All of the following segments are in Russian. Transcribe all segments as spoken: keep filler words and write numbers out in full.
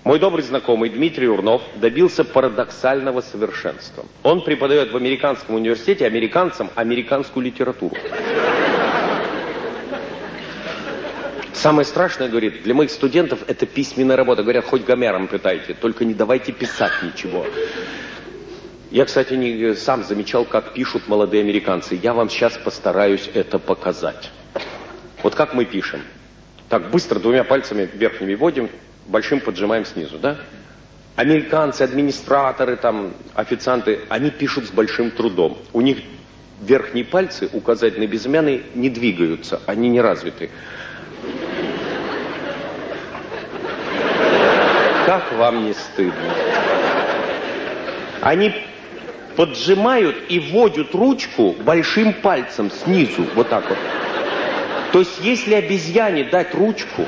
Мой добрый знакомый Дмитрий Урнов добился парадоксального совершенства. Он преподает в американском университете американцам американскую литературу. Самое страшное, говорит, для моих студентов это письменная работа. Говорят, хоть Гомером пытайте, только не давайте писать ничего. Я, кстати, не, сам замечал, как пишут молодые американцы. Я вам сейчас постараюсь это показать. Вот как мы пишем. Так, быстро двумя пальцами верхними вводим, большим поджимаем снизу, да? Американцы, администраторы, там, официанты, они пишут с большим трудом. У них верхние пальцы, указательные, безымянные, не двигаются, они не развиты. Как вам не стыдно? Они поджимают и вводят ручку большим пальцем снизу, вот так вот. То есть, если обезьяне дать ручку,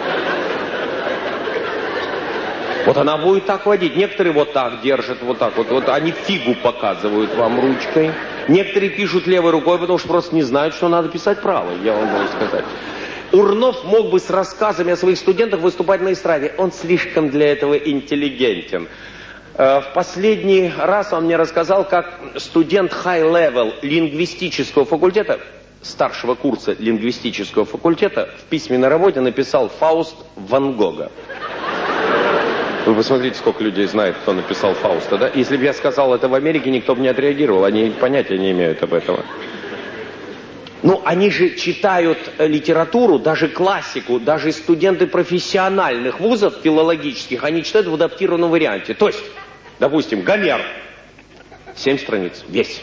вот она будет так водить. Некоторые вот так держат, вот так вот. Вот они фигу показывают вам ручкой. Некоторые пишут левой рукой, потому что просто не знают, что надо писать правой, я вам могу сказать. Урнов мог бы с рассказами о своих студентах выступать на эстраде. Он слишком для этого интеллигентен. В последний раз он мне рассказал, как студент high-level лингвистического факультета, старшего курса лингвистического факультета, в письменной работе написал Фауст Ван Гога. Вы посмотрите, сколько людей знает, кто написал Фауста, да? Если бы я сказал это в Америке, никто бы не отреагировал, они понятия не имеют об этом. Ну, они же читают литературу, даже классику, даже студенты профессиональных вузов филологических, они читают в адаптированном варианте. То есть, допустим, Гомер, семь страниц, весь.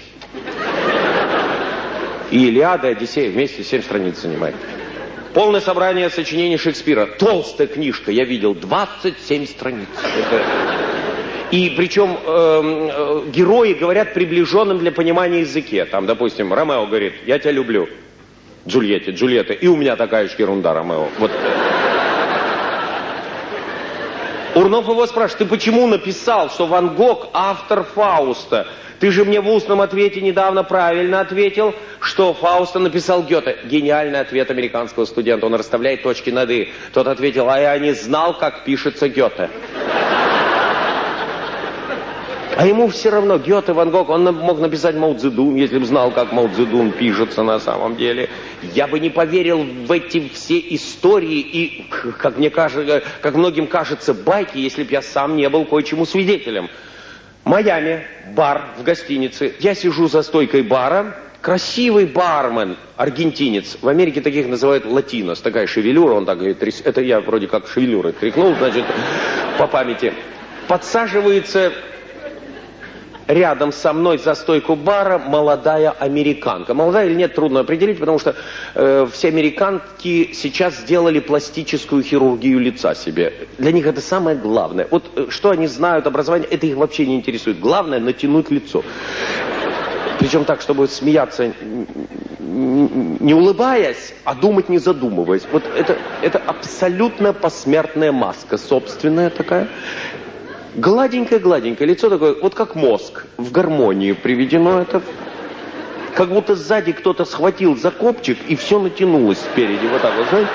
И Илиада, и Одиссея вместе семь страниц занимает. Полное собрание сочинений Шекспира. Толстая книжка, я видел, двадцать семь страниц. Это... И причем э, э, герои говорят приближенным для понимания языке. Там, допустим, Ромео говорит, я тебя люблю. Джульетте, Джульетта. И у меня такая же ерунда, Ромео. Вот. Урнов его спрашивает, ты почему написал, что Ван Гог автор Фауста? Ты же мне в устном ответе недавно правильно ответил, что Фауста написал Гёте. Гениальный ответ американского студента. Он расставляет точки над «и». Тот ответил, а я не знал, как пишется Гёте. А ему все равно, Гёте, Ван Гог, он мог написать Мао Цзэдун, если бы знал, как Мао Цзэдун пишется на самом деле. Я бы не поверил в эти все истории и, как мне кажется, как многим кажется, байки, если бы я сам не был кое-чему свидетелем. Майами, бар в гостинице. Я сижу за стойкой бара. Красивый бармен, аргентинец. В Америке таких называют латинос. Такая шевелюра, он так говорит. Это я вроде как шевелюрой крикнул, значит, по памяти. Подсаживается рядом со мной за стойку бара молодая американка. Молодая или нет, трудно определить, потому что э, все американки сейчас сделали пластическую хирургию лица себе. Для них это самое главное. Вот э, что они знают, образование, это их вообще не интересует. Главное натянуть лицо. Причем так, чтобы смеяться не улыбаясь, а думать не задумываясь. Вот это, это абсолютно посмертная маска, собственная такая. Гладенькое-гладенькое лицо такое, вот как мозг, в гармонию приведено это. Как будто сзади кто-то схватил за копчик, и все натянулось спереди, вот так вот, знаете?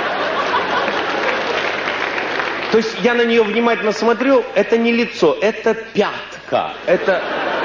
То есть я на нее внимательно смотрю, это не лицо, это пятка, это...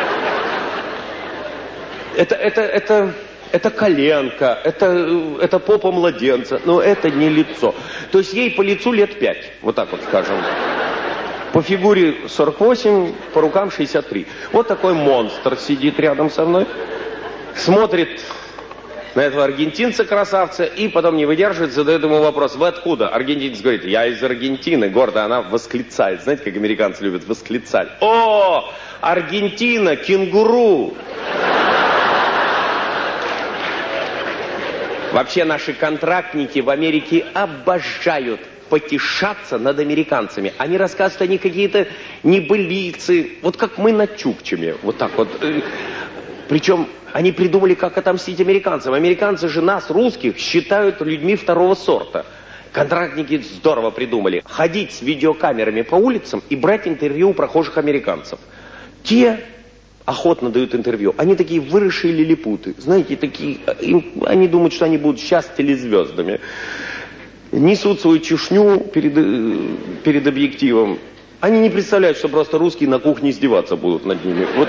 Это, это, это, это коленка, это, это попа младенца, но это не лицо. То есть ей по лицу лет пять, вот так вот скажем. По фигуре сорок восемь, по рукам шестьдесят три. Вот такой монстр сидит рядом со мной, смотрит на этого аргентинца-красавца и потом не выдерживает, задает ему вопрос, вы откуда? Аргентинец говорит, я из Аргентины, гордо, она восклицает. Знаете, как американцы любят восклицать? О, Аргентина, кенгуру! Вообще наши контрактники в Америке обожают потешаться над американцами. Они рассказывают, что они какие-то небылицы, вот как мы на Чукчеме, вот так вот. Причем они придумали, как отомстить американцам. Американцы же нас, русских, считают людьми второго сорта. Контрактники здорово придумали. Ходить с видеокамерами по улицам и брать интервью у прохожих американцев. Те охотно дают интервью. Они такие выросшие лилипуты. Знаете, такие... Им, они думают, что они будут сейчас телезвездами. несут свою чушню перед, перед объективом. Они не представляют, что просто русские на кухне издеваться будут над ними. Вот.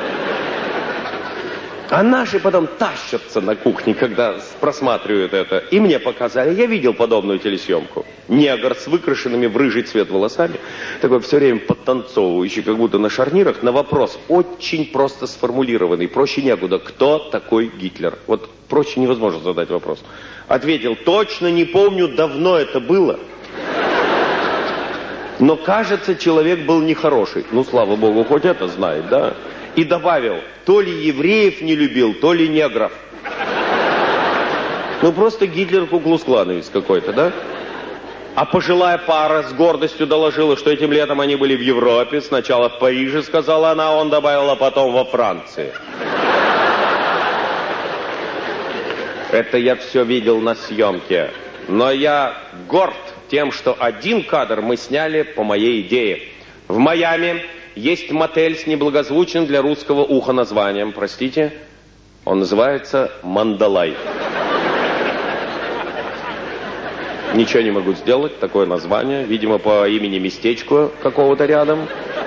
А наши потом тащатся на кухне, когда просматривают это. И мне показали, я видел подобную телесъемку. Негр с выкрашенными в рыжий цвет волосами, такой все время подтанцовывающий, как будто на шарнирах, на вопрос очень просто сформулированный, проще некуда. Кто такой Гитлер? Вот проще невозможно задать вопрос. Ответил, точно не помню, давно это было. Но, кажется, человек был нехороший. Ну, слава богу, хоть это знает, да? И добавил, то ли евреев не любил, то ли негров. Ну, просто Гитлер куклус-клановец какой-то, да? А пожилая пара с гордостью доложила, что этим летом они были в Европе. Сначала в Париже, сказала она, он добавил, а потом во Франции. Это я все видел на съемке. Но я горд тем, что один кадр мы сняли по моей идее. В Майами есть мотель с неблагозвучным для русского уха названием. Простите? Он называется «Мандалай». Ничего не могу сделать, такое название. Видимо, по имени местечку какого-то рядом.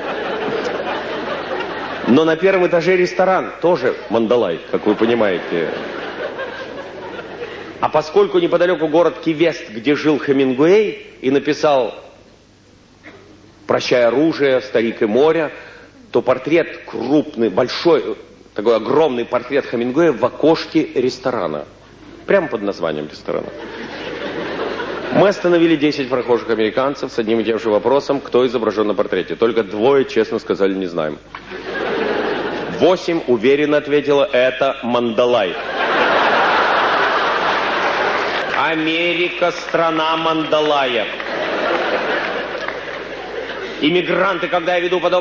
Но на первом этаже ресторан, тоже «Мандалай», как вы понимаете. А поскольку неподалеку город Ки-Вест, где жил Хемингуэй, и написал «Прощай оружие, старик и море», то портрет крупный, большой, такой огромный портрет Хемингуэя в окошке ресторана. Прямо под названием ресторана. Мы остановили десять прохожих американцев с одним и тем же вопросом, кто изображен на портрете. Только двое, честно сказали, не знаем. Восемь уверенно ответила, это Мандалай. Америка – страна Мандалая. Иммигранты, когда я веду подобные